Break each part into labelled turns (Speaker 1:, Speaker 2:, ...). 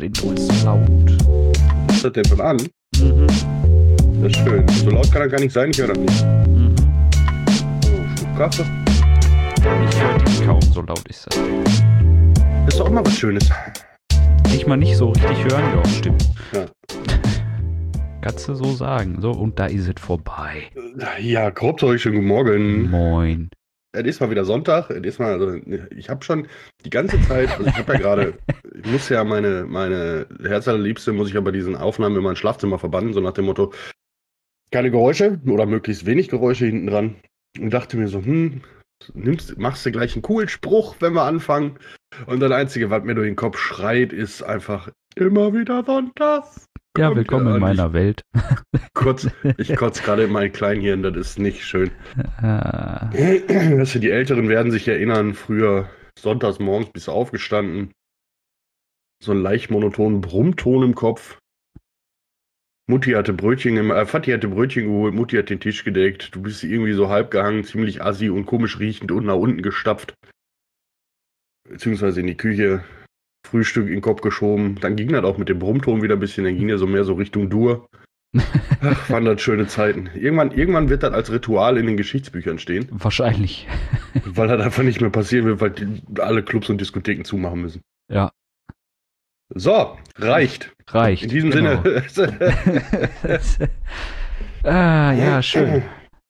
Speaker 1: Du bist zu laut.
Speaker 2: Was ist das denn von an?
Speaker 1: Mhm.
Speaker 2: Das ist schön. So laut kann er gar nicht sein, ich höre das nicht.
Speaker 1: Mhm.
Speaker 2: So, Schluck Kaffee.
Speaker 1: Ich höre dich kaum, so laut ist das.
Speaker 2: Das ist doch auch mal was Schönes.
Speaker 1: Dich mal nicht so richtig hören? Ja, stimmt.
Speaker 2: Ja.
Speaker 1: Kannst du so sagen. So, und da ist es vorbei.
Speaker 2: Ja, grob euch schönen guten Morgen.
Speaker 1: Moin.
Speaker 2: Es ist mal wieder Sonntag. Es ist mal, also, ich habe schon die ganze Zeit, also ich habe ja gerade, ich muss ja meine Herzallerliebste, muss ich aber diesen Aufnahmen in mein Schlafzimmer verbannen, so nach dem Motto, keine Geräusche oder möglichst wenig Geräusche hinten dran. Und dachte mir so, machst du gleich einen coolen Spruch, wenn wir anfangen. Und das Einzige, was mir durch den Kopf schreit, ist einfach immer wieder Sonntag.
Speaker 1: Ja, willkommen in meiner Welt.
Speaker 2: Ich kotze gerade in mein Kleinhirn, das ist nicht schön.
Speaker 1: Ah,
Speaker 2: Weißt du, die Älteren werden sich erinnern, früher sonntags morgens bist du aufgestanden, so einen leicht monotonen Brummton im Kopf. Vati hatte Brötchen geholt, Mutti hat den Tisch gedeckt, du bist irgendwie so halb gehangen, ziemlich assi und komisch riechend und nach unten gestapft. Beziehungsweise in die Küche, Frühstück in den Kopf geschoben. Dann ging das auch mit dem Brummton wieder ein bisschen, dann ging der so mehr so Richtung Dur. Ach, waren das schöne Zeiten. Irgendwann wird das als Ritual in den Geschichtsbüchern stehen.
Speaker 1: wahrscheinlich.
Speaker 2: Weil das einfach nicht mehr passieren wird, weil alle Clubs und Diskotheken zumachen müssen.
Speaker 1: Ja.
Speaker 2: So, reicht.
Speaker 1: Reicht.
Speaker 2: In diesem
Speaker 1: genau.
Speaker 2: Sinne.
Speaker 1: Ja, schön.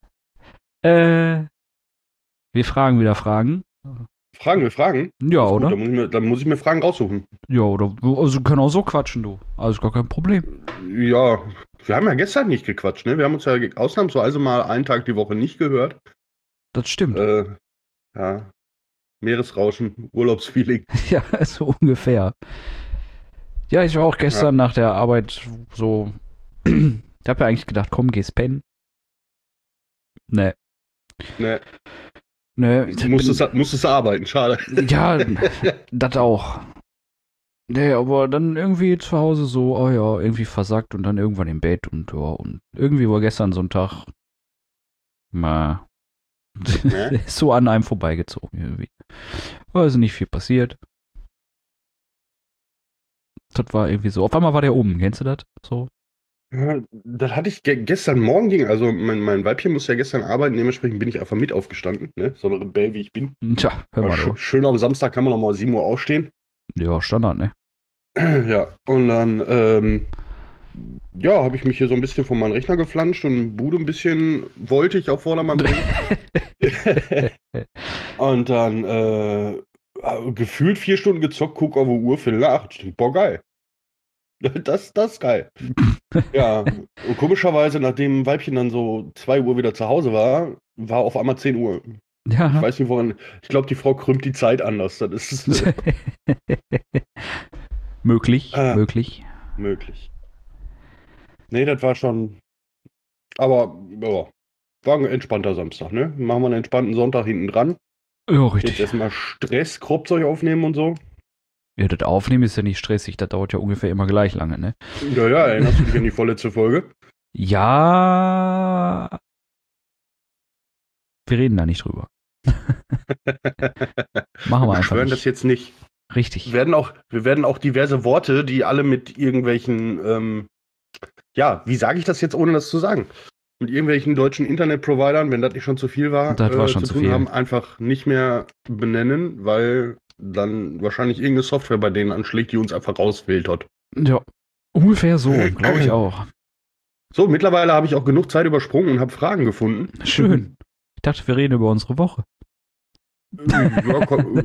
Speaker 1: Wir fragen wieder Fragen.
Speaker 2: Wir fragen?
Speaker 1: Ja,
Speaker 2: Gut,
Speaker 1: oder?
Speaker 2: dann muss ich mir Fragen raussuchen.
Speaker 1: Ja, oder? Also, wir können auch so quatschen, du. Also, gar kein Problem.
Speaker 2: Ja, wir haben ja gestern nicht gequatscht, ne? Wir haben uns ja ausnahmsweise mal einen Tag die Woche nicht gehört.
Speaker 1: Das stimmt.
Speaker 2: Ja, Meeresrauschen, Urlaubsfeeling.
Speaker 1: Ja, so ungefähr. Ja, ich war auch gestern nach der Arbeit so. Ich hab ja eigentlich gedacht, komm, geh's pennen. Nee.
Speaker 2: Ne,
Speaker 1: Nee,
Speaker 2: du musstest arbeiten, schade.
Speaker 1: ja, das auch. Nee, aber dann irgendwie zu Hause so, oh ja, irgendwie versackt und dann irgendwann im Bett und ja, und irgendwie war gestern so ein Tag,
Speaker 2: Ne?
Speaker 1: ist so an einem vorbeigezogen irgendwie. Also nicht viel passiert. Das war irgendwie so. Auf einmal war der oben, kennst du das? So.
Speaker 2: Ja, das hatte ich gestern Morgen also mein Weibchen musste ja gestern arbeiten, dementsprechend bin ich einfach mit aufgestanden, ne? So ein Rebell wie ich bin.
Speaker 1: Tja, hör mal du.
Speaker 2: Schön am Samstag kann man noch mal 7 Uhr aufstehen.
Speaker 1: Ja, Standard, ne?
Speaker 2: Ja, und dann, ja, habe ich mich hier so ein bisschen von meinem Rechner geflanscht und Bude ein bisschen wollte ich auf Vordermann bringen. Und dann, gefühlt 4 Stunden gezockt, guck auf die Uhr, Viertel nach 8. Ich denk, boah, geil. Das ist geil. Ja, und komischerweise, nachdem Weibchen dann so 2 Uhr wieder zu Hause war auf einmal 10 Uhr. Ich
Speaker 1: Ja.
Speaker 2: weiß nicht woran, ich glaube, die Frau krümmt die Zeit anders. Das ist
Speaker 1: möglich.
Speaker 2: möglich. Nee, das war schon, aber ja, war ein entspannter Samstag, ne? Machen wir einen entspannten Sonntag hinten dran.
Speaker 1: Ja,
Speaker 2: Jetzt
Speaker 1: richtig.
Speaker 2: erstmal Stress, Kropfzeug aufnehmen und so.
Speaker 1: Ja, das Aufnehmen ist ja nicht stressig, das dauert ja ungefähr immer gleich lange, ne?
Speaker 2: Ja, erinnerst du dich an die vorletzte Folge?
Speaker 1: Ja. Wir reden da nicht drüber. Machen wir einfach
Speaker 2: Schwören
Speaker 1: nicht.
Speaker 2: das jetzt nicht.
Speaker 1: Richtig.
Speaker 2: Wir werden auch diverse Worte, die alle mit irgendwelchen, ja, wie sage ich das jetzt, ohne das zu sagen? Mit irgendwelchen deutschen Internetprovidern, wenn das nicht schon zu viel war,
Speaker 1: Das war schon
Speaker 2: zu
Speaker 1: zu
Speaker 2: tun
Speaker 1: viel.
Speaker 2: haben, einfach nicht mehr benennen, weil dann wahrscheinlich irgendeine Software bei denen anschlägt, die uns einfach rausfiltert.
Speaker 1: Ja, ungefähr so, glaube ich auch.
Speaker 2: So, mittlerweile habe ich auch genug Zeit übersprungen und habe Fragen gefunden.
Speaker 1: Schön. Ich dachte, wir reden über unsere Woche.
Speaker 2: Ja, komm,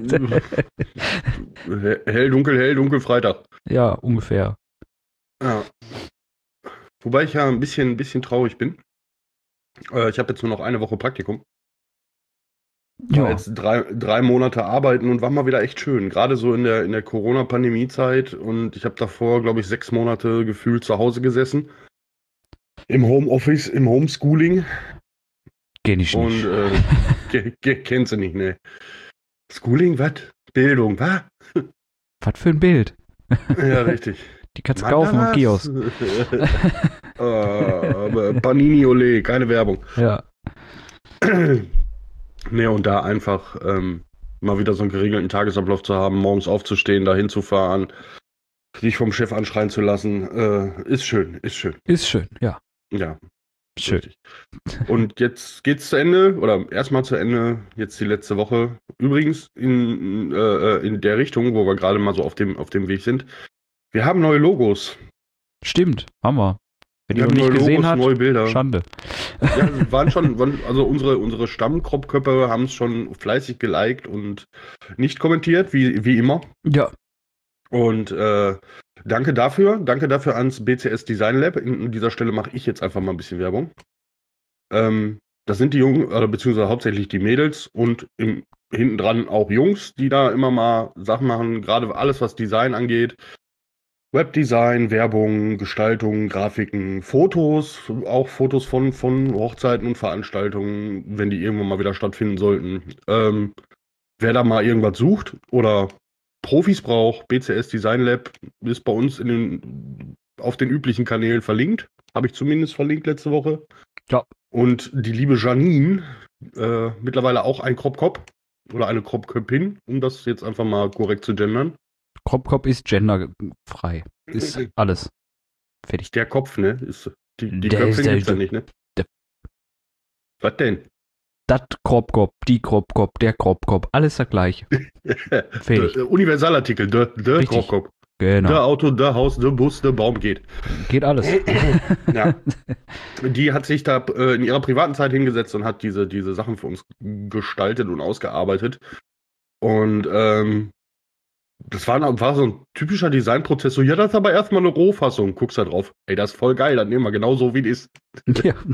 Speaker 2: hell, dunkel, Freitag.
Speaker 1: Ja, ungefähr.
Speaker 2: Ja. Wobei ich ja ein bisschen traurig bin. Ich habe jetzt nur noch eine Woche Praktikum. War
Speaker 1: Ja,
Speaker 2: jetzt 3 Monate arbeiten und war mal wieder echt schön. Gerade so in der Corona-Pandemie-Zeit. Und ich habe davor, glaube ich, 6 Monate gefühlt zu Hause gesessen. Im Homeoffice, im Homeschooling.
Speaker 1: geh nicht.
Speaker 2: Und kennst du nicht, ne? Schooling, was? Bildung, was?
Speaker 1: Was für ein Bild.
Speaker 2: Ja, richtig.
Speaker 1: Die kannst du kaufen am Kiosk.
Speaker 2: Panini Ole, keine Werbung.
Speaker 1: Ja.
Speaker 2: Ne, und da einfach mal wieder so einen geregelten Tagesablauf zu haben, morgens aufzustehen, da hinzufahren, sich vom Chef anschreien zu lassen, ist schön, ist schön.
Speaker 1: Ist schön, ja.
Speaker 2: Ja,
Speaker 1: Schön.
Speaker 2: richtig. Und jetzt geht's zu Ende, oder erstmal zu Ende, jetzt die letzte Woche. Übrigens in der Richtung, wo wir gerade mal so auf dem Weg sind. Wir haben neue Logos.
Speaker 1: Stimmt, haben wir. Wenn
Speaker 2: Wir
Speaker 1: ihr
Speaker 2: haben
Speaker 1: noch nicht
Speaker 2: neue
Speaker 1: gesehen
Speaker 2: Logos,
Speaker 1: habt,
Speaker 2: neue Bilder.
Speaker 1: Schande.
Speaker 2: Ja, also unsere Stammkropfköpfe haben es schon fleißig geliked und nicht kommentiert, wie immer.
Speaker 1: Ja,
Speaker 2: Und danke dafür ans BCS Design Lab. An dieser Stelle mache ich jetzt einfach mal ein bisschen Werbung. Das sind die Jungen, beziehungsweise hauptsächlich die Mädels und hinten dran auch Jungs, die da immer mal Sachen machen, gerade alles, was Design angeht. Webdesign, Werbung, Gestaltung, Grafiken, Fotos, auch Fotos von Hochzeiten und Veranstaltungen, wenn die irgendwann mal wieder stattfinden sollten. Wer da mal irgendwas sucht oder Profis braucht, BCS Design Lab ist bei uns auf den üblichen Kanälen verlinkt. Habe ich zumindest verlinkt letzte Woche.
Speaker 1: Ja.
Speaker 2: Und die liebe Janine, mittlerweile auch ein Kropkop oder eine Kropköpin, um das jetzt einfach mal korrekt zu gendern.
Speaker 1: Kropkop ist genderfrei. Ist alles. Fertig.
Speaker 2: Der Kopf, ne? Die
Speaker 1: Der
Speaker 2: Köpfe
Speaker 1: ist der-
Speaker 2: gibt's ja nicht, ne? Was denn?
Speaker 1: Das Kropkop, die Kropkop, der Kropkop, alles das gleiche. Fertig.
Speaker 2: Universalartikel, der
Speaker 1: Richtig.
Speaker 2: Kropkop.
Speaker 1: Genau.
Speaker 2: Der Auto, der Haus, der Bus, der Baum geht.
Speaker 1: Geht alles.
Speaker 2: Ja. Die hat sich da in ihrer privaten Zeit hingesetzt und hat diese Sachen für uns gestaltet und ausgearbeitet. Und das war so ein typischer Designprozess. So, ja, das ist aber erstmal eine Rohfassung. Guckst da drauf. Ey, das ist voll geil. Das nehmen wir genau so, wie es ist.
Speaker 1: Ja.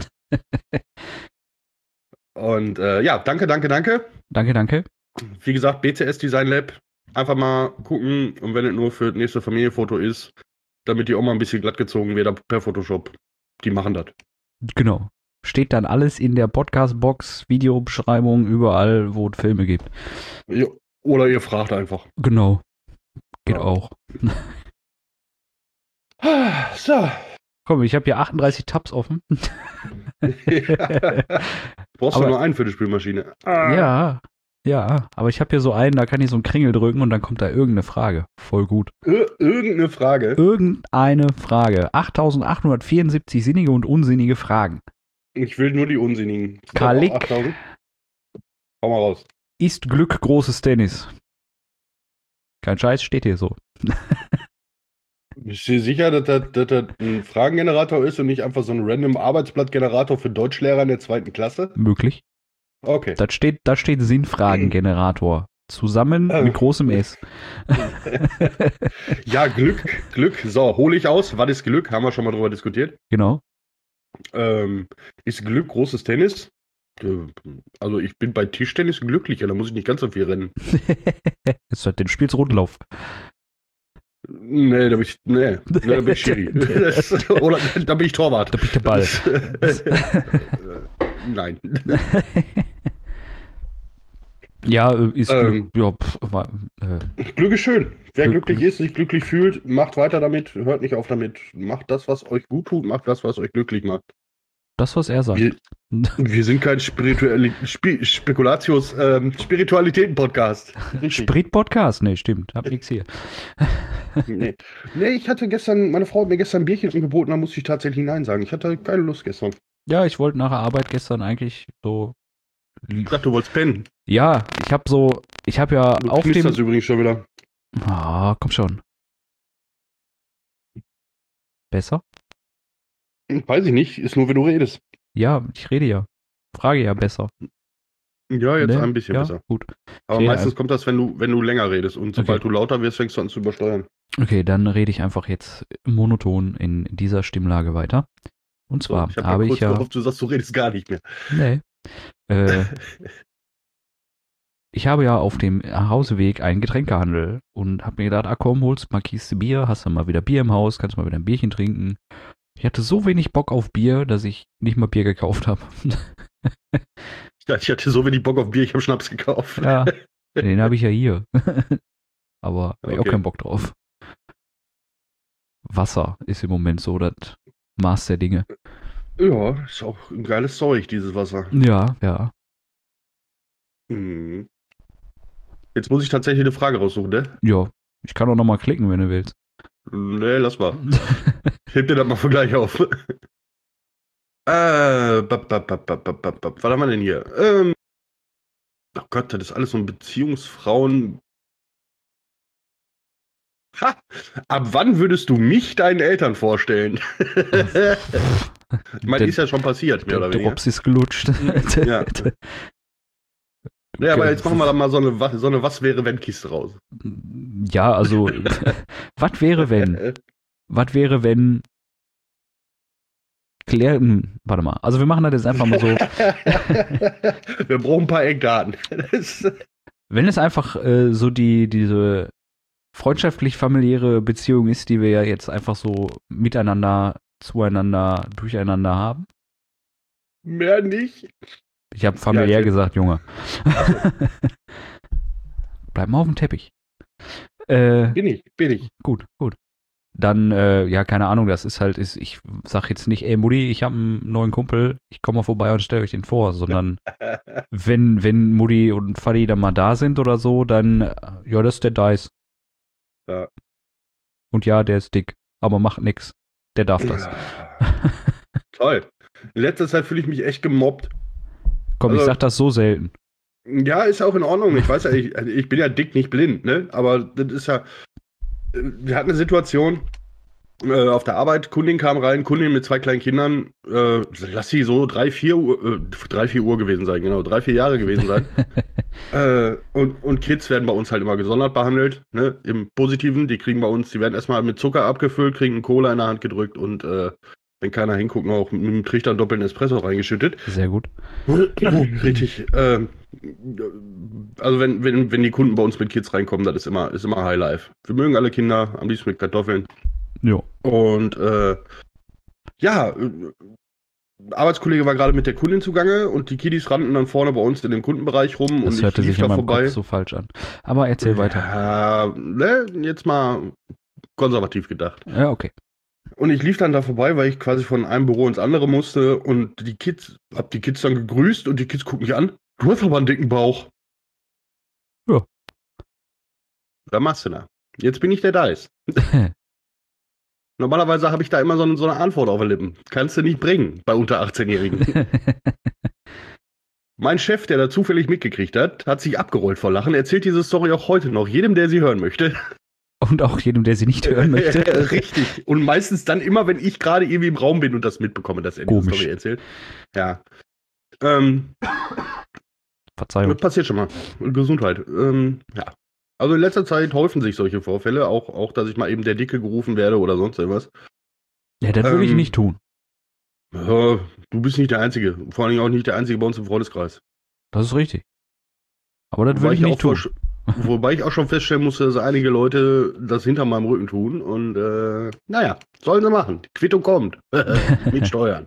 Speaker 2: Und ja, danke.
Speaker 1: Danke.
Speaker 2: Wie gesagt, BCS Design Lab. Einfach mal gucken. Und wenn es nur für das nächste Familienfoto ist, damit die auch mal ein bisschen glatt gezogen wird per Photoshop. Die machen das.
Speaker 1: Genau. Steht dann alles in der Podcast-Box, Videobeschreibung, überall, wo es Filme gibt.
Speaker 2: Ja, oder ihr fragt einfach.
Speaker 1: Genau. Geht
Speaker 2: Ja.
Speaker 1: auch.
Speaker 2: So.
Speaker 1: Komm, ich habe hier 38 Tabs offen.
Speaker 2: Brauchst
Speaker 1: Aber-
Speaker 2: du nur einen für die Spülmaschine?
Speaker 1: Ja, aber ich habe hier so einen, da kann ich so einen Kringel drücken und dann kommt da irgendeine Frage. Voll gut.
Speaker 2: Irgendeine Frage.
Speaker 1: Irgendeine Frage. 8874 sinnige und unsinnige Fragen.
Speaker 2: Ich will nur die unsinnigen.
Speaker 1: Kalik.
Speaker 2: 8000. Hau mal raus.
Speaker 1: Ist Glück großes Tennis? Kein Scheiß, steht hier so.
Speaker 2: Bist du dir sicher, dass das ein Fragengenerator ist und nicht einfach so ein random Arbeitsblattgenerator für Deutschlehrer in der 2. Klasse?
Speaker 1: Möglich.
Speaker 2: Okay.
Speaker 1: Da steht Sinnfragengenerator. Zusammen mit großem S.
Speaker 2: Ja, Glück. So, hole ich aus. Was ist Glück? Haben wir schon mal drüber diskutiert.
Speaker 1: Genau.
Speaker 2: Ist Glück großes Tennis? Also ich bin bei Tischtennis glücklicher, da muss ich nicht ganz so viel rennen.
Speaker 1: Jetzt hat den Spiels Rundlauf.
Speaker 2: Nee, da bin ich Schiri. Oder da bin ich Torwart.
Speaker 1: Da bin ich der Ball.
Speaker 2: Nein.
Speaker 1: Ja, ist
Speaker 2: Ähm.
Speaker 1: ja,
Speaker 2: Glück ist schön. Wer
Speaker 1: Glück-
Speaker 2: glücklich ist, sich glücklich fühlt, macht weiter damit, hört nicht auf damit. Macht das, was euch gut tut, macht das, was euch glücklich macht.
Speaker 1: das, was er sagt.
Speaker 2: Wir sind kein Spiritualitäten-Podcast.
Speaker 1: Sprit-Podcast? Nee, stimmt. Hab nix hier.
Speaker 2: Nee, meine Frau hat mir gestern ein Bierchen angeboten, da musste ich tatsächlich Nein sagen. Ich hatte keine Lust gestern.
Speaker 1: Ja, ich wollte nach der Arbeit gestern eigentlich so.
Speaker 2: Ich dachte, du wolltest pennen.
Speaker 1: Ja, ich habe ja
Speaker 2: Du
Speaker 1: auf dem.
Speaker 2: knisterst übrigens schon wieder.
Speaker 1: Ah, komm schon. Besser?
Speaker 2: Weiß ich nicht, ist nur, wenn du redest.
Speaker 1: Ja, ich rede ja. Frage ja besser.
Speaker 2: Ja, jetzt
Speaker 1: Ne?
Speaker 2: ein bisschen
Speaker 1: Ja,
Speaker 2: besser.
Speaker 1: gut.
Speaker 2: Aber
Speaker 1: Okay,
Speaker 2: meistens kommt das, wenn du länger redest. Und sobald du lauter wirst, fängst du an zu übersteuern.
Speaker 1: Okay, dann rede ich einfach jetzt monoton in dieser Stimmlage weiter. Und
Speaker 2: So,
Speaker 1: zwar
Speaker 2: ich habe
Speaker 1: habe
Speaker 2: kurz
Speaker 1: ich ja.
Speaker 2: gehofft, du sagst, du redest gar nicht mehr.
Speaker 1: Nee. Ich habe ja auf dem Hauseweg einen Getränkehandel und habe mir gedacht, komm, holst mal Kiste Bier, hast du mal wieder Bier im Haus, kannst mal wieder ein Bierchen trinken. Ich hatte so wenig Bock auf Bier, dass ich nicht mal Bier gekauft habe.
Speaker 2: Ich hatte so wenig Bock auf Bier, ich habe Schnaps gekauft.
Speaker 1: Ja, den habe ich ja hier. Aber habe ich auch
Speaker 2: Okay.
Speaker 1: keinen Bock drauf. Wasser ist im Moment so das Maß der Dinge.
Speaker 2: Ja, ist auch ein geiles Zeug, dieses Wasser.
Speaker 1: Ja.
Speaker 2: Hm. Jetzt muss ich tatsächlich eine Frage raussuchen, ne?
Speaker 1: Ja, ich kann auch nochmal klicken, wenn du willst.
Speaker 2: Nee, lass mal. Ich heb dir das mal für gleich auf. Was haben wir denn hier? Oh Gott, das ist alles so ein Beziehungsfrauen. Ha! Ab wann würdest du mich deinen Eltern vorstellen? Ich meine, ist ja schon passiert, mehr oder
Speaker 1: Der
Speaker 2: weniger.
Speaker 1: Drops ist gelutscht.
Speaker 2: Ja. Ja, aber jetzt machen wir da mal so eine Was-wäre-wenn-Kiste raus.
Speaker 1: Ja, also, was wäre, wenn? Was wäre, wenn warte mal, also wir machen das jetzt einfach mal so.
Speaker 2: Wir brauchen ein paar Eckdaten.
Speaker 1: Wenn es einfach so diese freundschaftlich-familiäre Beziehung ist, die wir ja jetzt einfach so miteinander, zueinander, durcheinander haben.
Speaker 2: Mehr nicht.
Speaker 1: Ich habe familiär gesagt, Junge. Bleib mal auf dem Teppich.
Speaker 2: Bin ich.
Speaker 1: Gut. Dann, ja, keine Ahnung, das ist halt, ich sag jetzt nicht, ey Mutti, ich habe einen neuen Kumpel, ich komme mal vorbei und stelle euch den vor, sondern wenn Mutti und Vati dann mal da sind oder so, dann, ja, das ist der Dice.
Speaker 2: Ja.
Speaker 1: Und ja, der ist dick, aber macht nix. Der darf das.
Speaker 2: Toll. In letzter Zeit fühle ich mich echt gemobbt.
Speaker 1: Komm, ich sag das so selten.
Speaker 2: Ja, ist auch in Ordnung. Ich weiß ja, ich bin ja dick, nicht blind, ne? Aber das ist ja. Wir hatten eine Situation auf der Arbeit, Kundin kam rein, Kundin mit 2 kleinen Kindern, lass sie so 3-4 Uhr gewesen sein, genau, 3-4 Jahre gewesen sein. Und Kids werden bei uns halt immer gesondert behandelt, ne? Im Positiven, die werden erstmal mit Zucker abgefüllt, kriegen einen Cola in der Hand gedrückt und wenn keiner hinguckt, auch mit einem Trichter einen doppelten Espresso reingeschüttet.
Speaker 1: Sehr gut.
Speaker 2: Richtig. Also wenn die Kunden bei uns mit Kids reinkommen, das ist immer Highlife. Wir mögen alle Kinder, am liebsten mit Kartoffeln.
Speaker 1: Jo.
Speaker 2: Und Arbeitskollege war gerade mit der Kundin zugange und die Kiddies rannten dann vorne bei uns in dem Kundenbereich rum
Speaker 1: Das
Speaker 2: und
Speaker 1: hörte
Speaker 2: ich lief
Speaker 1: sich in
Speaker 2: da
Speaker 1: meinem
Speaker 2: vorbei.
Speaker 1: Kopf so falsch an. Aber erzähl weiter.
Speaker 2: Ja, ne, jetzt mal konservativ gedacht.
Speaker 1: Ja, okay.
Speaker 2: Und ich lief dann da vorbei, weil ich quasi von einem Büro ins andere musste und hab die Kids dann gegrüßt und die Kids gucken mich an. Du hast aber einen dicken Bauch.
Speaker 1: Ja.
Speaker 2: Da machst du da. Jetzt bin ich der Dice. Normalerweise habe ich da immer so eine Antwort auf den Lippen. Kannst du nicht bringen bei unter 18-Jährigen. Mein Chef, der da zufällig mitgekriegt hat sich abgerollt vor Lachen, erzählt diese Story auch heute noch jedem, der sie hören möchte.
Speaker 1: Und auch jedem, der sie nicht hören möchte.
Speaker 2: Richtig. Und meistens dann immer, wenn ich gerade irgendwie im Raum bin und das mitbekomme, dass er die Story erzählt. Ja.
Speaker 1: Verzeihung.
Speaker 2: Das passiert schon mal. Gesundheit. Ja. Also in letzter Zeit häufen sich solche Vorfälle, auch dass ich mal eben der Dicke gerufen werde oder sonst irgendwas.
Speaker 1: Ja, das würde ich nicht tun.
Speaker 2: Ja, du bist nicht der Einzige. Vor allem auch nicht der Einzige bei uns im Freundeskreis.
Speaker 1: Das ist richtig. Aber das würde ich nicht tun.
Speaker 2: Wobei ich auch schon feststellen musste, dass einige Leute das hinter meinem Rücken tun. Und naja, sollen sie machen. Die Quittung kommt. Mit Steuern.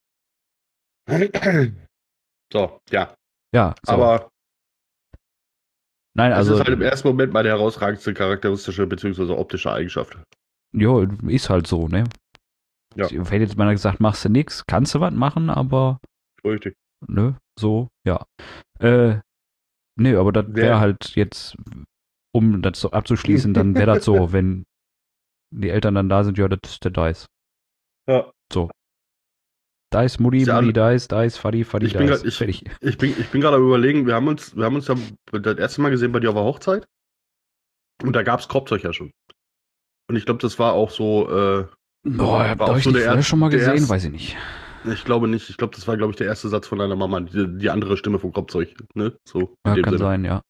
Speaker 2: So, ja.
Speaker 1: Ja, so.
Speaker 2: Aber
Speaker 1: nein,
Speaker 2: das
Speaker 1: also
Speaker 2: ist halt im ersten Moment meine herausragendste charakteristische bzw. optische Eigenschaft.
Speaker 1: Jo, ist halt so, ne?
Speaker 2: Ja.
Speaker 1: Ich hätte jetzt mal gesagt, machst du nix, kannst du was machen, aber
Speaker 2: Richtig.
Speaker 1: ne, so, ja. Ne, aber das wäre halt jetzt, um das so abzuschließen, dann wäre das so, wenn die Eltern dann da sind, ja, das ist der Dice.
Speaker 2: Ja.
Speaker 1: So. Dice, Mutti, Dice, Fadi, Dice. Fertig.
Speaker 2: Ich bin gerade am Überlegen, wir haben uns ja das erste Mal gesehen bei dir auf der Hochzeit. Und da gab es Korbzeug ja schon. Und ich glaube, das war auch so.
Speaker 1: Hab ich nicht vorher schon mal gesehen? Weiß ich nicht.
Speaker 2: Ich glaube nicht. Ich glaube, das war, der erste Satz von deiner Mama, die andere Stimme vom Korbzeug. Ne? So,
Speaker 1: ja, kann sein, ja.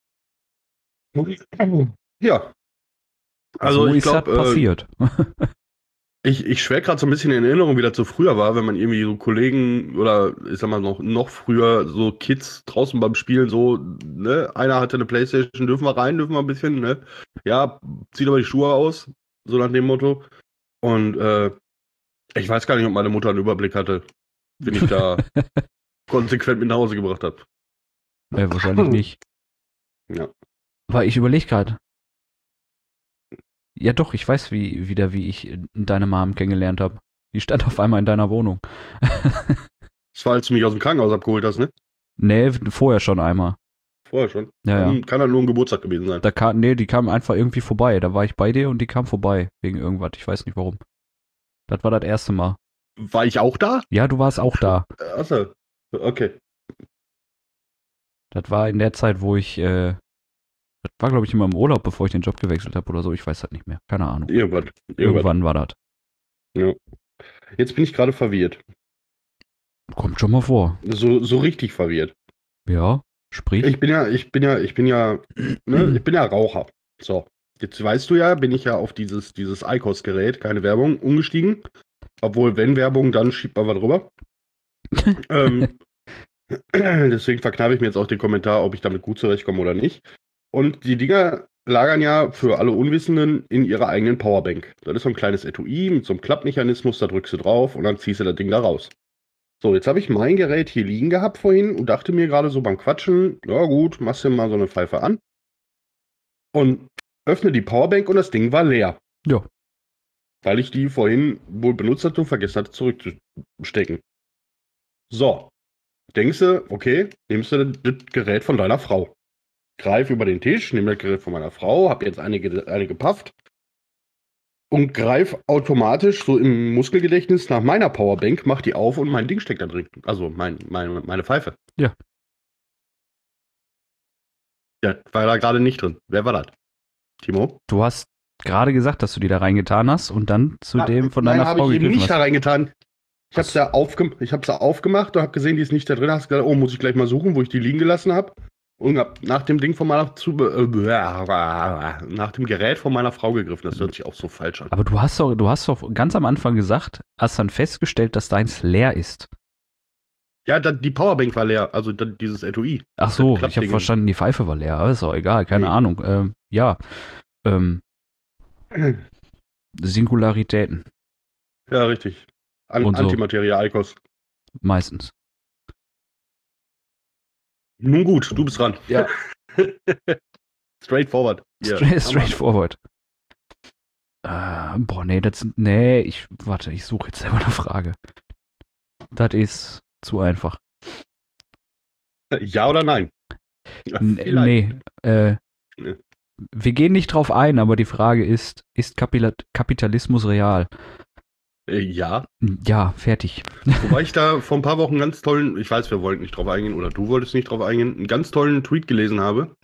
Speaker 2: Ja.
Speaker 1: Also ich glaube, ist das passiert.
Speaker 2: Ich schwelge gerade so ein bisschen in Erinnerung, wie das so früher war, wenn man irgendwie so Kollegen oder ich sag mal noch früher so Kids draußen beim Spielen so, ne, einer hatte eine Playstation, dürfen wir rein, dürfen wir ein bisschen, ne? Ja, zieht aber die Schuhe aus, so nach dem Motto. Und ich weiß gar nicht, ob meine Mutter einen Überblick hatte, den ich da konsequent mit nach Hause gebracht habe.
Speaker 1: Ja, wahrscheinlich nicht.
Speaker 2: Ja.
Speaker 1: Aber ich überlege gerade. Ja doch, ich weiß wie ich deine Mom kennengelernt habe. Die stand auf einmal in deiner Wohnung.
Speaker 2: Das war, als du mich aus dem Krankenhaus abgeholt hast, ne?
Speaker 1: Nee, vorher schon einmal.
Speaker 2: vorher schon.
Speaker 1: Ja, ja.
Speaker 2: Kann halt nur ein Geburtstag gewesen sein.
Speaker 1: Die kam einfach irgendwie vorbei. Da war ich bei dir und die kam vorbei. Wegen irgendwas. Ich weiß nicht warum. Das war das erste Mal.
Speaker 2: War ich auch da?
Speaker 1: Ja, du warst auch da.
Speaker 2: Achso, okay.
Speaker 1: Das war in der Zeit, wo ich, das war, glaube ich, immer im Urlaub, bevor ich den Job gewechselt habe oder so. Ich weiß das nicht mehr. Keine Ahnung. Irgendwann war das.
Speaker 2: Ja. Jetzt bin ich gerade verwirrt.
Speaker 1: Kommt schon mal vor.
Speaker 2: So richtig verwirrt.
Speaker 1: Ja, sprich.
Speaker 2: Ich bin ja, ne, ich bin ja Raucher. So. Jetzt weißt du ja, bin ich ja auf dieses IQOS-Gerät, keine Werbung, umgestiegen. Obwohl, wenn Werbung, dann schiebt man was drüber. Deswegen verknabe ich mir jetzt auch den Kommentar, ob ich damit gut zurechtkomme oder nicht. Und die Dinger lagern ja für alle Unwissenden in ihrer eigenen Powerbank. Das ist so ein kleines Etui mit so einem Klappmechanismus, da drückst du drauf und dann ziehst du das Ding da raus. So, jetzt habe ich mein Gerät hier liegen gehabt vorhin und dachte mir gerade so beim Quatschen, ja gut, machst du mal so eine Pfeife an und öffne die Powerbank und das Ding war leer.
Speaker 1: Ja.
Speaker 2: Weil ich die vorhin wohl benutzt hatte und vergessen hatte zurückzustecken. So, denkst du, okay, nimmst du das Gerät von deiner Frau. Greif über den Tisch, nimm das Gerät von meiner Frau, hab jetzt eine gepafft und greif automatisch so im Muskelgedächtnis nach meiner Powerbank, mach die auf und mein Ding steckt da drin. Also meine Pfeife.
Speaker 1: Ja.
Speaker 2: Ja, war da gerade nicht drin. Wer war das? Timo?
Speaker 1: Du hast gerade gesagt, dass du die da reingetan hast und dann zu dem von deiner Frau
Speaker 2: gegriffen hast. Nein, habe ich eben nicht da
Speaker 1: hast.
Speaker 2: reingetan. Ich habe es da aufgemacht und habe gesehen, die ist nicht da drin. Hast gesagt, oh, muss ich gleich mal suchen, wo ich die liegen gelassen habe. Und hab nach dem Ding von nach dem Gerät von meiner Frau gegriffen. Das hört sich auch so falsch an.
Speaker 1: Aber du hast doch ganz am Anfang gesagt, hast dann festgestellt, dass deins leer ist.
Speaker 2: Ja, die Powerbank war leer, also dieses Etui.
Speaker 1: Ach so, ich habe verstanden, die Pfeife war leer. Aber ist auch egal, keine Ahnung. Ja. Singularitäten.
Speaker 2: Ja, richtig.
Speaker 1: Und so.
Speaker 2: Antimaterie, IQOS.
Speaker 1: Meistens.
Speaker 2: Nun gut, du bist dran.
Speaker 1: Ja.
Speaker 2: Straightforward.
Speaker 1: Yeah. Straightforward. Ich suche jetzt selber eine Frage. Das ist zu einfach.
Speaker 2: Ja oder nein?
Speaker 1: Nee. Wir gehen nicht drauf ein, aber die Frage ist Kapitalismus real?
Speaker 2: Ja.
Speaker 1: Ja, fertig.
Speaker 2: Wobei ich da vor ein paar Wochen ganz tollen, ich weiß, wir wollten nicht drauf eingehen, oder du wolltest nicht drauf eingehen, einen ganz tollen Tweet gelesen habe.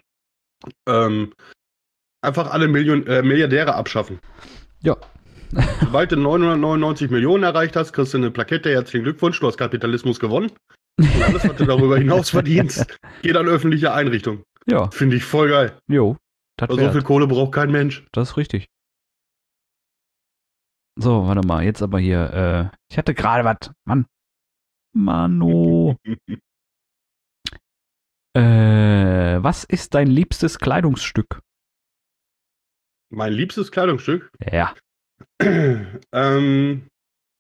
Speaker 2: Einfach alle Milliardäre abschaffen.
Speaker 1: Ja.
Speaker 2: Sobald du 999 Millionen erreicht hast, kriegst du eine Plakette, herzlichen Glückwunsch, du hast Kapitalismus gewonnen. Und alles, was du darüber hinaus verdienst, geht an öffentliche Einrichtungen.
Speaker 1: Ja.
Speaker 2: Finde ich voll geil.
Speaker 1: Jo.
Speaker 2: So viel Kohle braucht kein Mensch.
Speaker 1: Das ist richtig. So, warte mal, jetzt aber hier, ich hatte gerade was, Mano. Was ist dein liebstes Kleidungsstück?
Speaker 2: Mein liebstes Kleidungsstück?
Speaker 1: Ja.
Speaker 2: Eine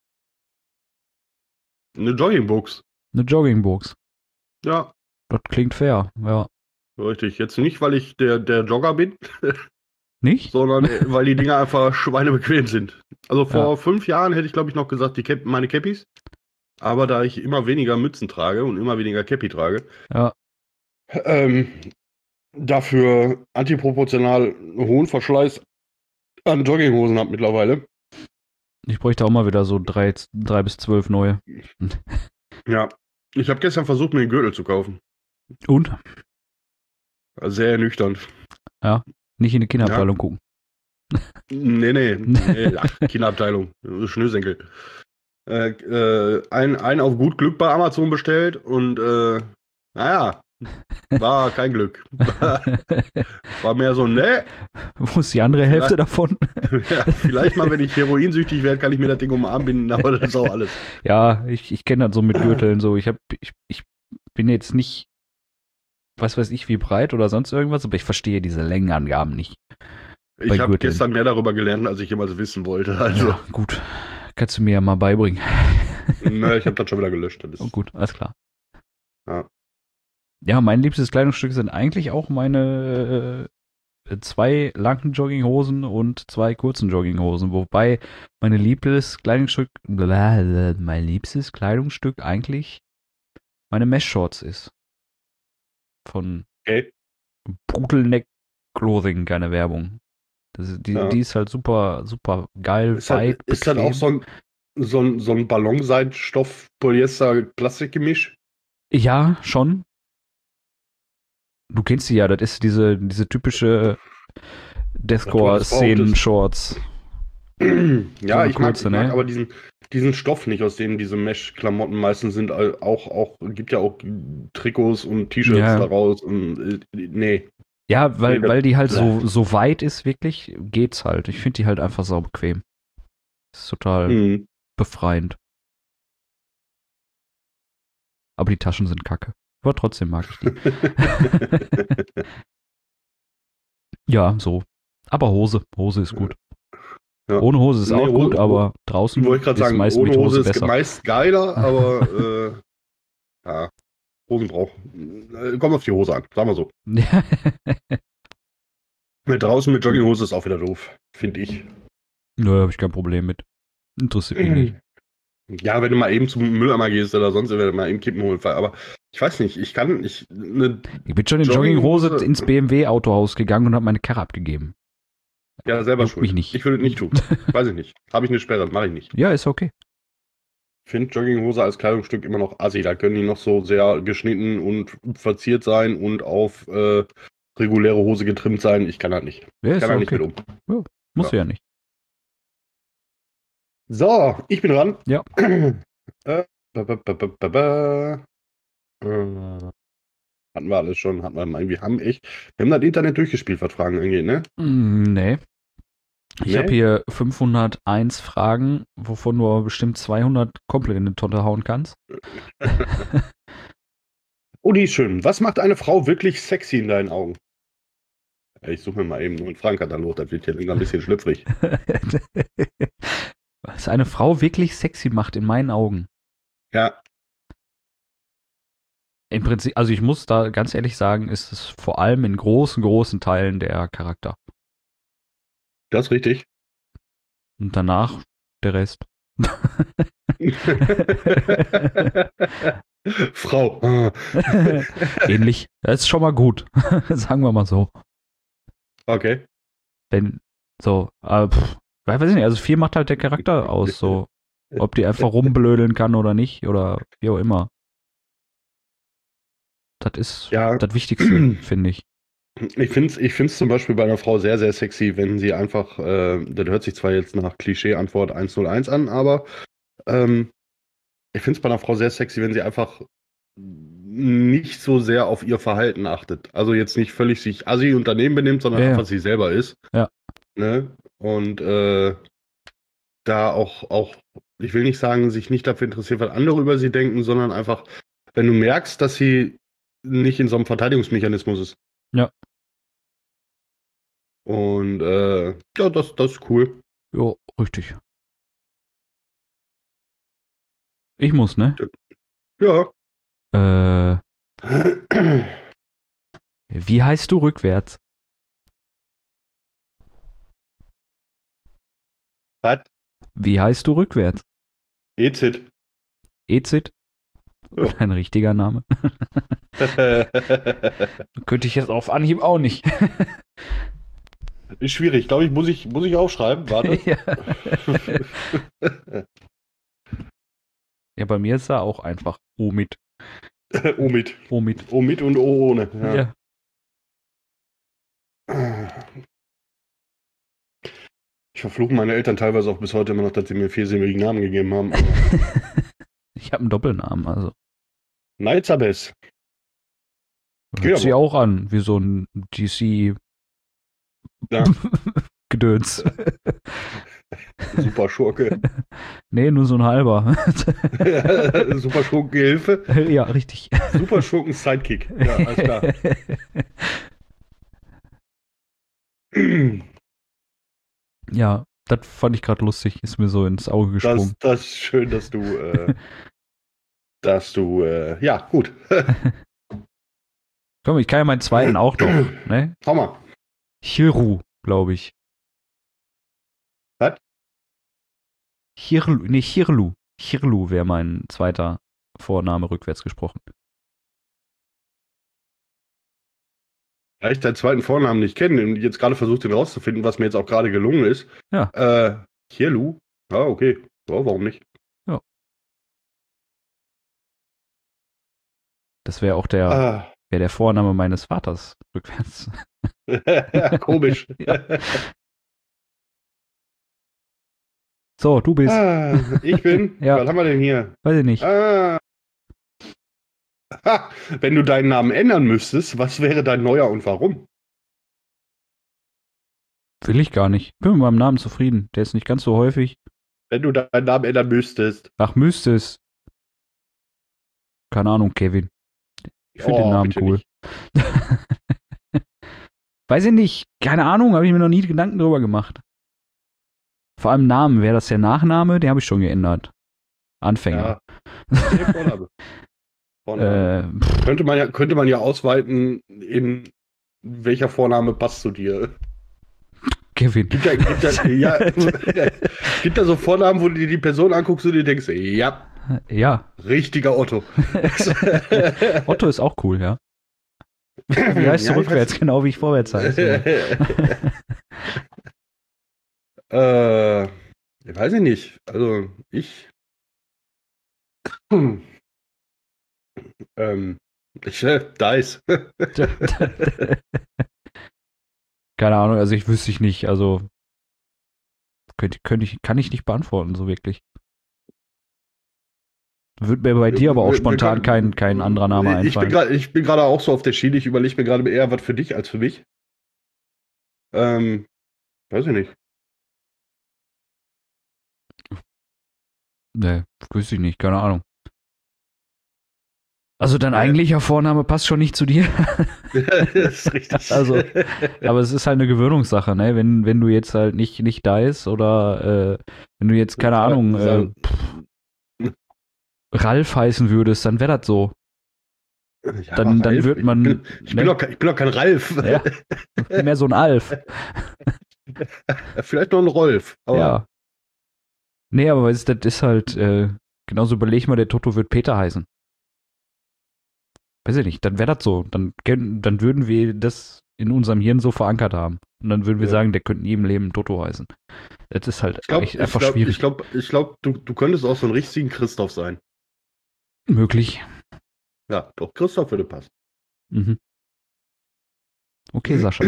Speaker 2: Joggingbox.
Speaker 1: Eine Joggingbox.
Speaker 2: Ja.
Speaker 1: Das klingt fair, ja.
Speaker 2: Richtig. Jetzt nicht, weil ich der Jogger bin.
Speaker 1: Nicht?
Speaker 2: Sondern weil die Dinger einfach schweinebequem sind. Also vor 5 Jahren hätte ich, glaube ich, noch gesagt, meine Cappies. Aber da ich immer weniger Mützen trage und immer weniger Cappy trage, dafür antiproportional hohen Verschleiß an Jogginghosen habe mittlerweile.
Speaker 1: Ich bräuchte auch mal wieder so 3 bis 12 neue.
Speaker 2: Ja. Ich habe gestern versucht, mir einen Gürtel zu kaufen.
Speaker 1: Und?
Speaker 2: Sehr ernüchternd.
Speaker 1: Ja. Nicht in die Kinderabteilung gucken.
Speaker 2: Nee. Kinderabteilung. Schnürsenkel. Ein auf gut Glück bei Amazon bestellt und war kein Glück. War mehr so, ne?
Speaker 1: Wo ist die andere Hälfte davon?
Speaker 2: Ja, vielleicht mal, wenn ich heroinsüchtig werde, kann ich mir das Ding um den Arm binden, aber das ist auch alles.
Speaker 1: Ja, ich kenne das so mit Gürteln so. Ich bin jetzt nicht, was weiß ich, wie breit oder sonst irgendwas, aber ich verstehe diese Längenangaben nicht.
Speaker 2: Ich habe gestern mehr darüber gelernt, als ich jemals wissen wollte. Also.
Speaker 1: Ja, gut. Kannst du mir ja mal beibringen.
Speaker 2: Ne, ich habe das schon wieder gelöscht.
Speaker 1: Oh, gut, alles klar.
Speaker 2: Ja.
Speaker 1: Ja, mein liebstes Kleidungsstück sind eigentlich auch meine 2 langen Jogginghosen und 2 kurzen Jogginghosen, wobei mein liebstes Kleidungsstück eigentlich meine Mesh-Shorts ist. Von Brutal Clothing, keine Werbung. Die ist halt super, super geil,
Speaker 2: Ist das auch so ein Ballonseidenstoff, Polyester, Plastikgemisch?
Speaker 1: Ja, schon. Du kennst sie ja, das ist diese typische Deathcore-Szenen-Shorts.
Speaker 2: Ja,
Speaker 1: So
Speaker 2: ich
Speaker 1: kurze,
Speaker 2: mag
Speaker 1: ne?
Speaker 2: aber diesen Stoff nicht, aus dem diese Mesh-Klamotten meistens sind. Gibt ja auch Trikots und T-Shirts
Speaker 1: Ja.
Speaker 2: daraus. Und, nee.
Speaker 1: Ja,
Speaker 2: Nee,
Speaker 1: weil die halt
Speaker 2: bläh.
Speaker 1: so weit ist, wirklich, geht's halt. Ich finde die halt einfach sau bequem. Ist total
Speaker 2: Mhm.
Speaker 1: befreiend. Aber die Taschen sind kacke. Aber trotzdem mag ich die. Ja, so. Aber Hose ist gut.
Speaker 2: Ja.
Speaker 1: Ohne Hose ist
Speaker 2: Nee,
Speaker 1: auch gut, aber draußen
Speaker 2: wollte ich gerade
Speaker 1: ist
Speaker 2: sagen,
Speaker 1: meist
Speaker 2: ohne
Speaker 1: mit
Speaker 2: Hose
Speaker 1: Hose
Speaker 2: ist
Speaker 1: besser.
Speaker 2: meist geiler, aber ja, Hosen braucht. Kommt auf die Hose an, sagen wir so. Draußen mit Jogginghose ist auch wieder doof, finde ich.
Speaker 1: Nö, habe ich kein Problem mit. Interessiert mich nicht.
Speaker 2: Ja, wenn du mal eben zum Mülleimer gehst oder sonst, wenn du mal eben Kippen holen. Aber ich weiß nicht, ich bin
Speaker 1: schon in Jogginghose ins BMW-Autohaus gegangen und habe meine Karre abgegeben.
Speaker 2: Ja, selber
Speaker 1: Juckt
Speaker 2: schuld.
Speaker 1: mich nicht.
Speaker 2: Ich würde es nicht tun. Weiß ich nicht. Habe ich eine Sperre, mache ich nicht.
Speaker 1: Ja, ist okay.
Speaker 2: Ich finde Jogginghose als Kleidungsstück immer noch assi. Da können die noch so sehr geschnitten und verziert sein und auf reguläre Hose getrimmt sein. Ich kann das nicht.
Speaker 1: Ja,
Speaker 2: Ich
Speaker 1: ist
Speaker 2: kann da nicht
Speaker 1: okay.
Speaker 2: mit um.
Speaker 1: Ja, muss ja nicht.
Speaker 2: So, ich bin dran.
Speaker 1: Ja.
Speaker 2: Hatten wir alles schon, wir haben das Internet durchgespielt, was Fragen angeht, ne?
Speaker 1: Nee. Ich
Speaker 2: Nee?
Speaker 1: habe hier 501 Fragen, wovon du aber bestimmt 200 komplett in die Tonne hauen kannst.
Speaker 2: Oh, die ist schön. Was macht eine Frau wirklich sexy in deinen Augen? Ich suche mir mal eben nur einen Fragenkatalog, das wird hier langsam ein bisschen schlüpfrig.
Speaker 1: Was eine Frau wirklich sexy macht, in meinen Augen.
Speaker 2: Ja,
Speaker 1: Im Prinzip, also ich muss da ganz ehrlich sagen, ist es vor allem in großen Teilen der Charakter.
Speaker 2: das ist richtig.
Speaker 1: Und danach der Rest.
Speaker 2: Frau.
Speaker 1: Ähnlich. Das ist schon mal gut. Sagen wir mal so.
Speaker 2: Okay.
Speaker 1: Denn so, weiß ich nicht, also viel macht halt der Charakter aus, so. Ob die einfach rumblödeln kann oder nicht, oder wie auch immer. Das ist
Speaker 2: Ja.
Speaker 1: das Wichtigste, finde ich.
Speaker 2: Ich find's zum Beispiel bei einer Frau sehr, sehr sexy, wenn sie einfach, das hört sich zwar jetzt nach Klischee-Antwort 101 an, aber ich finde es bei einer Frau sehr sexy, wenn sie einfach nicht so sehr auf ihr Verhalten achtet. Also jetzt nicht völlig sich assi und daneben benimmt, sondern
Speaker 1: Ja,
Speaker 2: einfach sie selber ist.
Speaker 1: Ja.
Speaker 2: Ne? Und da auch, ich will nicht sagen, sich nicht dafür interessiert, was andere über sie denken, sondern einfach, wenn du merkst, dass sie nicht in so einem Verteidigungsmechanismus ist.
Speaker 1: Ja.
Speaker 2: Und ja, das ist cool.
Speaker 1: Jo, richtig. Ich muss, ne?
Speaker 2: Ja.
Speaker 1: Wie heißt du rückwärts?
Speaker 2: Was?
Speaker 1: Wie heißt du rückwärts?
Speaker 2: Ezit.
Speaker 1: Ezit?
Speaker 2: Ja.
Speaker 1: Ein richtiger Name. Könnte ich jetzt auf Anhieb auch nicht.
Speaker 2: Ist schwierig, glaube ich, muss ich aufschreiben. Warte.
Speaker 1: Ja, bei mir ist er auch einfach Omid.
Speaker 2: Omid.
Speaker 1: Omid.
Speaker 2: Omid und O ohne. Ja. Ich verfluche meine Eltern teilweise auch bis heute immer noch, dass sie mir viersilbigen Namen gegeben haben.
Speaker 1: Ich habe einen Doppelnamen, also.
Speaker 2: Neizabes.
Speaker 1: Hört sich auch an, wie so ein DC
Speaker 2: Ja.
Speaker 1: Gedöns.
Speaker 2: Super Schurke.
Speaker 1: Nee, nur so ein halber.
Speaker 2: Super Schurkengehilfe.
Speaker 1: Ja, richtig.
Speaker 2: Super Schurken Sidekick. Ja, alles klar.
Speaker 1: Ja, das fand ich gerade lustig, ist mir so ins Auge gesprungen.
Speaker 2: Das ist schön, dass du, ja, gut.
Speaker 1: Komm, ich kann ja meinen zweiten auch noch, ne?
Speaker 2: Hau mal.
Speaker 1: Chiru, glaube ich.
Speaker 2: Was?
Speaker 1: Chirlu. Chirlu wäre mein zweiter Vorname rückwärts gesprochen.
Speaker 2: Da ich deinen zweiten Vornamen nicht kenne und jetzt gerade versucht, den rauszufinden, was mir jetzt auch gerade gelungen ist.
Speaker 1: Ja.
Speaker 2: Hirlu? Ah, okay. Ja, warum nicht?
Speaker 1: Ja. Das wäre auch der Vorname meines Vaters rückwärts.
Speaker 2: Komisch.
Speaker 1: Ja. So, du bist.
Speaker 2: Ich bin?
Speaker 1: Ja.
Speaker 2: Was haben wir denn hier?
Speaker 1: Weiß ich nicht.
Speaker 2: Wenn du deinen Namen ändern müsstest, was wäre dein neuer und warum?
Speaker 1: Will ich gar nicht. Bin mit meinem Namen zufrieden. Der ist nicht ganz so häufig.
Speaker 2: Wenn du deinen Namen ändern müsstest.
Speaker 1: Ach, müsstest. Keine Ahnung, Kevin. Ich finde den Namen cool. Weiß ich nicht. Keine Ahnung, habe ich mir noch nie Gedanken drüber gemacht. Vor allem Namen. Wäre das der Nachname? Den habe ich schon geändert. Anfänger.
Speaker 2: Ja. Vorname. Könnte man ja ausweiten, in welcher Vorname passt zu dir.
Speaker 1: Kevin.
Speaker 2: Gibt da so Vornamen, wo du dir die Person anguckst und dir denkst, ja. Richtiger Otto.
Speaker 1: Otto ist auch cool, ja. Wie heißt du rückwärts, genau wie ich vorwärts heiße.
Speaker 2: Weiß ich nicht. Also, Dice.
Speaker 1: Keine Ahnung, also ich wüsste ich nicht, also kann ich nicht beantworten, so wirklich. Würde mir bei dir aber auch spontan kein anderer Name einfallen.
Speaker 2: Ich bin gerade auch so auf der Schiene, ich überlege mir gerade eher was für dich als für mich. Weiß ich nicht.
Speaker 1: Nee, wüsste ich nicht, keine Ahnung. Also dein eigentlicher Vorname passt schon nicht zu dir.
Speaker 2: Das ist richtig.
Speaker 1: Also, aber es ist halt eine Gewöhnungssache, ne? Wenn du jetzt halt nicht Dice oder wenn du jetzt, keine Ahnung, Ralf heißen würdest, dann wäre das so.
Speaker 2: Ja,
Speaker 1: dann wird man.
Speaker 2: Ich bin doch kein Ralf.
Speaker 1: Ja, mehr so ein Alf.
Speaker 2: Vielleicht noch ein Rolf. Aber
Speaker 1: ja. Nee, aber das ist halt, genauso überleg mal, der Toto wird Peter heißen. Weiß ich nicht, dann wäre das so. Dann würden wir das in unserem Hirn so verankert haben. Und dann würden wir sagen, der könnte in jedem Leben Toto heißen. Das ist halt einfach schwierig.
Speaker 2: Ich glaube, du könntest auch so einen richtigen Christoph sein.
Speaker 1: Möglich.
Speaker 2: Ja, doch, Christoph würde passen.
Speaker 1: Mhm. Okay, Sascha.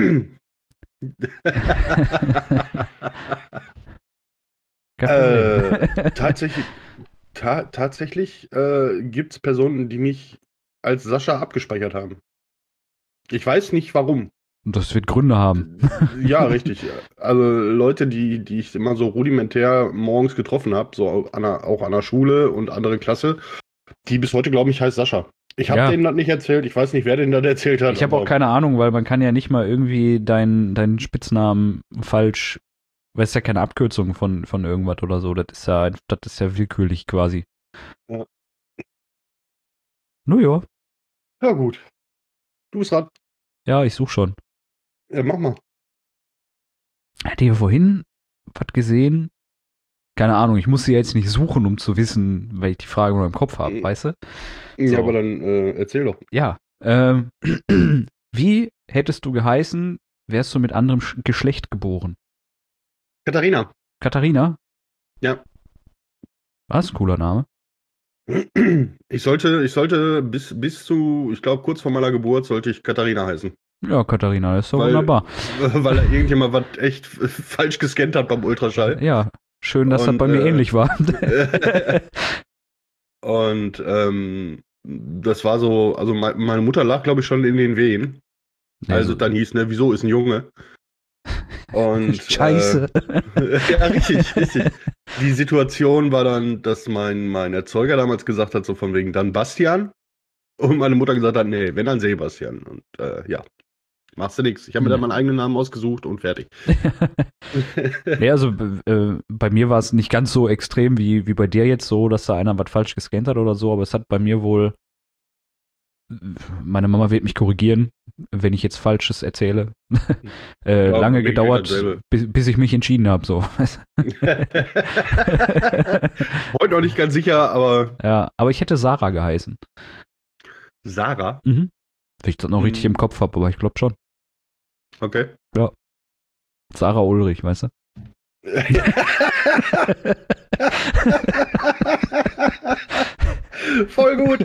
Speaker 2: Tatsächlich gibt es Personen, die mich als Sascha abgespeichert haben. Ich weiß nicht warum.
Speaker 1: Das wird Gründe haben.
Speaker 2: Ja, richtig. Also Leute, die ich immer so rudimentär morgens getroffen habe, so auch an der Schule und andere Klasse, die bis heute glauben, ich heiße Sascha. Ich habe denen das nicht erzählt. Ich weiß nicht, wer denen das erzählt hat.
Speaker 1: Ich habe auch keine Ahnung, weil man kann ja nicht mal irgendwie deinen Spitznamen falsch, weil es ja keine Abkürzung von irgendwas oder so. Das ist ja willkürlich quasi.
Speaker 2: Ja.
Speaker 1: Ja.
Speaker 2: Ja, gut. Du bist dran.
Speaker 1: Ja, ich suche schon.
Speaker 2: Ja, mach mal.
Speaker 1: Hatte ich vorhin was gesehen? Keine Ahnung, ich muss sie jetzt nicht suchen, um zu wissen, weil ich die Frage nur im Kopf habe, weißt du?
Speaker 2: Ja, so. Aber dann erzähl doch.
Speaker 1: Ja. Wie hättest du geheißen, wärst du mit anderem Geschlecht geboren?
Speaker 2: Katharina.
Speaker 1: Katharina?
Speaker 2: Ja.
Speaker 1: Was? Cooler Name.
Speaker 2: Ich sollte bis zu, ich glaube, kurz vor meiner Geburt sollte ich Katharina heißen.
Speaker 1: Ja, Katharina, das ist doch wunderbar.
Speaker 2: Weil da irgendjemand was echt falsch gescannt hat beim Ultraschall.
Speaker 1: Ja, schön, dass das bei mir ähnlich war.
Speaker 2: Und das war so, also meine Mutter lag, glaube ich, schon in den Wehen. Also dann hieß, wieso ist ein Junge? Und
Speaker 1: Scheiße.
Speaker 2: Ja, richtig. Die Situation war dann, dass mein Erzeuger damals gesagt hat, so von wegen dann Bastian. Und meine Mutter gesagt hat, nee, wenn dann Sebastian. Und ja, machst du nichts. Ich habe mir dann meinen eigenen Namen ausgesucht und fertig.
Speaker 1: Nee, also bei mir war es nicht ganz so extrem wie bei dir jetzt so, dass da einer was falsch gescannt hat oder so, aber es hat bei mir wohl, meine Mama wird mich korrigieren, wenn ich jetzt Falsches erzähle, lange gedauert, bis ich mich entschieden habe. So.
Speaker 2: Heute noch nicht ganz sicher, aber...
Speaker 1: Ja, aber ich hätte Sarah geheißen.
Speaker 2: Sarah?
Speaker 1: Mhm. Wenn ich das noch richtig im Kopf habe, aber ich glaube schon.
Speaker 2: Okay.
Speaker 1: Sarah Ulrich, weißt du?
Speaker 2: Voll gut.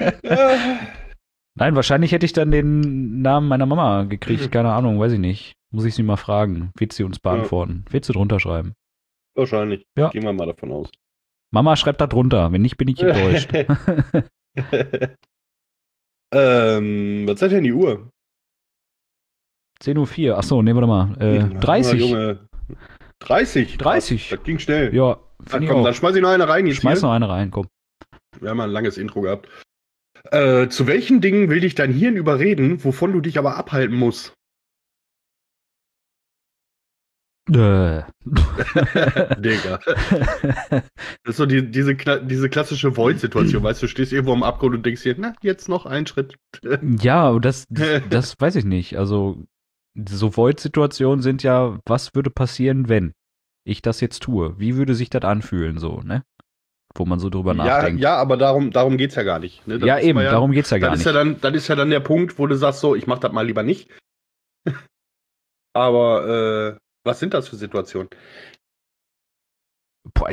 Speaker 1: Nein, wahrscheinlich hätte ich dann den Namen meiner Mama gekriegt. Keine Ahnung, weiß ich nicht. Muss ich sie mal fragen. Wird sie uns beantworten? Wird sie drunter schreiben?
Speaker 2: Wahrscheinlich.
Speaker 1: Ja.
Speaker 2: Gehen wir mal davon aus.
Speaker 1: Mama schreibt da drunter. Wenn nicht, bin ich enttäuscht.
Speaker 2: Was sagt denn die Uhr?
Speaker 1: 10:04 Uhr. Achso, nee, warte mal. 30.
Speaker 2: Junge. 30?
Speaker 1: 30.
Speaker 2: Das ging schnell.
Speaker 1: Ja,
Speaker 2: Ach,
Speaker 1: finde ich
Speaker 2: komm,
Speaker 1: auch.
Speaker 2: dann schmeiß ich noch eine rein. Jetzt
Speaker 1: Schmeiß
Speaker 2: hier.
Speaker 1: noch eine rein, komm.
Speaker 2: Wir haben mal ein langes Intro gehabt. Zu welchen Dingen will dich dein Hirn überreden, wovon du dich aber abhalten musst? Digga. Das ist so diese klassische Void-Situation, weißt du, stehst irgendwo am Abgrund und denkst dir, na, jetzt noch einen Schritt.
Speaker 1: Ja, aber das weiß ich nicht. Also, so Void-Situationen sind ja, was würde passieren, wenn ich das jetzt tue? Wie würde sich das anfühlen, so, ne? Wo man so drüber nachdenkt.
Speaker 2: Ja, aber darum geht's ja gar nicht. Ne?
Speaker 1: Ja, eben, darum geht's ja gar nicht.
Speaker 2: Dann ist ja dann der Punkt, wo du sagst, so, ich mach das mal lieber nicht. Aber, was sind das für Situationen?
Speaker 1: Boah,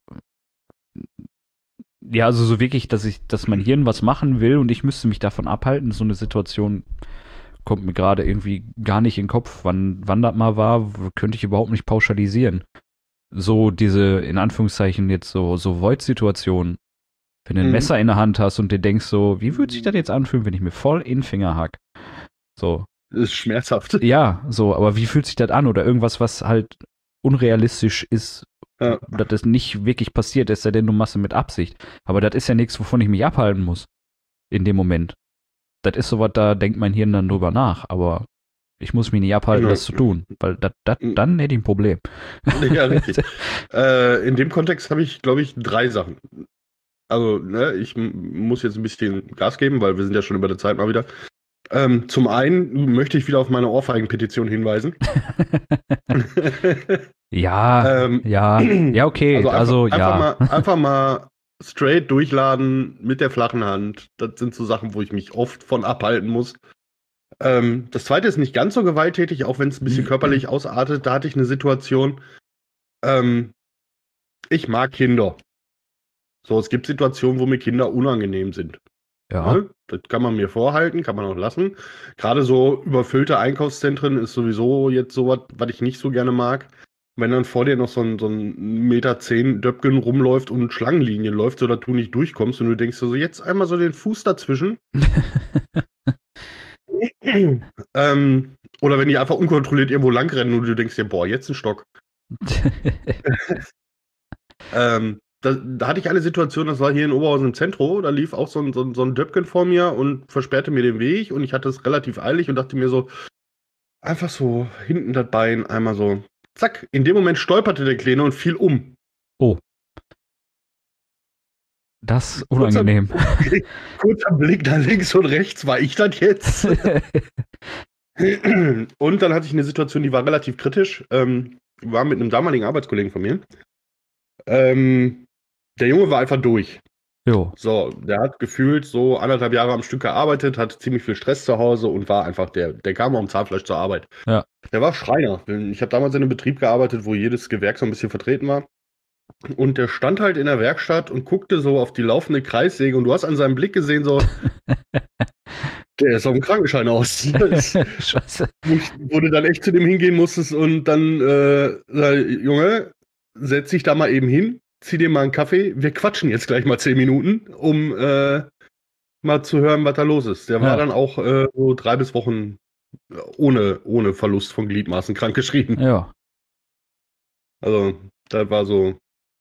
Speaker 1: ja, also so wirklich, dass mein Hirn was machen will und ich müsste mich davon abhalten. So eine Situation kommt mir gerade irgendwie gar nicht in den Kopf. Wann das mal war, könnte ich überhaupt nicht pauschalisieren. So diese, in Anführungszeichen, jetzt so Void-Situationen. Wenn du ein Messer in der Hand hast und dir denkst so, wie würde sich das jetzt anfühlen, wenn ich mir voll in den Finger hack? So.
Speaker 2: Das ist schmerzhaft.
Speaker 1: Ja, so, aber wie fühlt sich das an? Oder irgendwas, was halt unrealistisch ist,
Speaker 2: Ja.
Speaker 1: dass das nicht wirklich passiert, es sei denn, du machst es mit Absicht. Aber das ist ja nichts, wovon ich mich abhalten muss. In dem Moment. Das ist sowas, da denkt mein Hirn dann drüber nach, aber ich muss mich nicht abhalten, das zu tun, weil dann hätte ich ein Problem.
Speaker 2: Ja, richtig. In dem Kontext habe ich, glaube ich, 3 Sachen. Also, ne, ich muss jetzt ein bisschen Gas geben, weil wir sind ja schon über der Zeit mal wieder. Zum einen möchte ich wieder auf meine Ohrfeigen-Petition hinweisen.
Speaker 1: Ja, okay. Also
Speaker 2: einfach mal straight durchladen mit der flachen Hand. Das sind so Sachen, wo ich mich oft von abhalten muss. Das zweite ist nicht ganz so gewalttätig, auch wenn es ein bisschen körperlich ausartet. Da hatte ich eine Situation. Ich mag Kinder. So, es gibt Situationen, wo mir Kinder unangenehm sind.
Speaker 1: Ja.
Speaker 2: Ne? Das kann man mir vorhalten, kann man auch lassen. Gerade so überfüllte Einkaufszentren ist sowieso jetzt sowas, was ich nicht so gerne mag. Wenn dann vor dir noch so ein 1,10 Meter Döpken rumläuft und Schlangenlinien läuft, so dass du nicht durchkommst und du denkst so, jetzt einmal so den Fuß dazwischen. Oder wenn die einfach unkontrolliert irgendwo langrennen und du denkst dir, boah, jetzt ein Stock. Da hatte ich eine Situation, das war hier in Oberhausen im Zentrum, da lief auch so ein Döpken vor mir und versperrte mir den Weg und ich hatte es relativ eilig und dachte mir so, einfach so hinten das Bein, einmal so, zack, in dem Moment stolperte der Kleine und fiel um.
Speaker 1: Oh. Das ist unangenehm.
Speaker 2: Kurzer Blick nach links und rechts, war ich das jetzt? Und dann hatte ich eine Situation, die war relativ kritisch. War mit einem damaligen Arbeitskollegen von mir. Der Junge war einfach durch.
Speaker 1: Jo.
Speaker 2: So, der hat gefühlt so 1,5 Jahre am Stück gearbeitet, hat ziemlich viel Stress zu Hause und war einfach der kam am Zahnfleisch zur Arbeit.
Speaker 1: Ja.
Speaker 2: Der war Schreiner. Ich habe damals in einem Betrieb gearbeitet, wo jedes Gewerk so ein bisschen vertreten war. Und der stand halt in der Werkstatt und guckte so auf die laufende Kreissäge und du hast an seinem Blick gesehen so, der ist auf dem Krankenschein aus.
Speaker 1: Scheiße.
Speaker 2: Wo du dann echt zu dem hingehen musstest und dann, Junge, setz dich da mal eben hin, zieh dir mal einen Kaffee, wir quatschen jetzt gleich mal 10 Minuten, um mal zu hören, was da los ist. Der war dann auch so 3 bis Wochen ohne Verlust von Gliedmaßen krankgeschrieben.
Speaker 1: Ja.
Speaker 2: Also, das war so,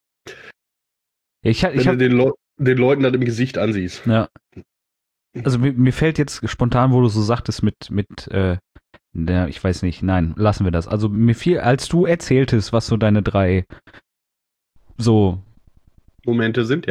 Speaker 1: wenn
Speaker 2: du den Leuten das im Gesicht ansiehst.
Speaker 1: Ja. Also mir fällt jetzt spontan, wo du so sagtest ich weiß nicht, nein, lassen wir das. Also mir fiel, als du erzähltest, was so deine 3 so
Speaker 2: Momente sind,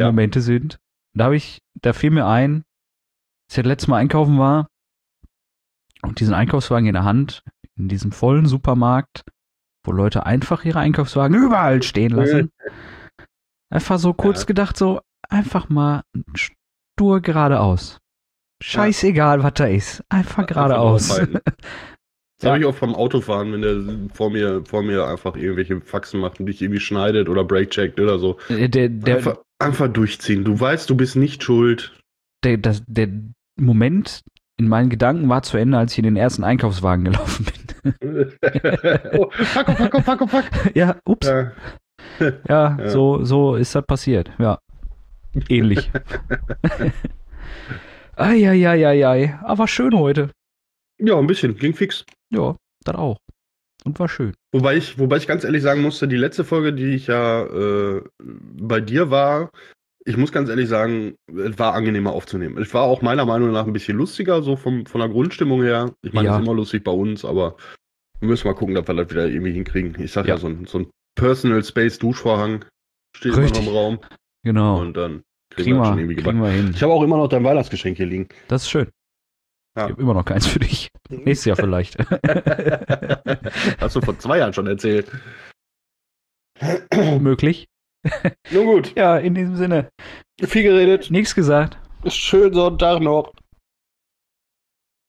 Speaker 1: da fiel mir ein, als ich das letzte Mal einkaufen war und diesen Einkaufswagen in der Hand, in diesem vollen Supermarkt, wo Leute einfach ihre Einkaufswagen überall stehen lassen. Einfach so kurz gedacht, so einfach mal stur geradeaus. Scheißegal, was da ist. Einfach geradeaus.
Speaker 2: Das habe ich auch vom Autofahren, wenn der vor mir einfach irgendwelche Faxen macht und dich irgendwie schneidet oder breakcheckt oder so. Einfach durchziehen. Du weißt, du bist nicht schuld.
Speaker 1: Der Moment in meinen Gedanken war zu Ende, als ich in den ersten Einkaufswagen gelaufen bin.
Speaker 2: Oh, fuck.
Speaker 1: Ja, ups. Ja,
Speaker 2: Ja.
Speaker 1: so ist das passiert. Ja, ähnlich. Eieieiei, aber schön heute.
Speaker 2: Ja, ein bisschen. Ging fix.
Speaker 1: Ja, das auch. Und war schön.
Speaker 2: Wobei ich ganz ehrlich sagen musste, die letzte Folge, die ich ja bei dir war, ich muss ganz ehrlich sagen, es war angenehmer aufzunehmen. Es war auch meiner Meinung nach ein bisschen lustiger, so von der Grundstimmung her. Ich meine, es ist immer lustig bei uns, aber wir müssen mal gucken, dass wir das wieder irgendwie hinkriegen. Ich sag ja, so ein Personal Space Duschvorhang steht immer noch im Raum.
Speaker 1: Genau.
Speaker 2: Und dann kriegen wir schon irgendwie
Speaker 1: kriegen wir hin.
Speaker 2: Ich habe auch immer noch dein Weihnachtsgeschenk hier liegen.
Speaker 1: Das ist schön. Ja. Ich habe immer noch keins für dich. Nächstes Jahr vielleicht.
Speaker 2: Hast du vor 2 Jahren schon erzählt.
Speaker 1: Möglich.
Speaker 2: Nun gut.
Speaker 1: Ja, in diesem Sinne.
Speaker 2: Viel geredet.
Speaker 1: Nichts gesagt.
Speaker 2: Schönen Sonntag noch.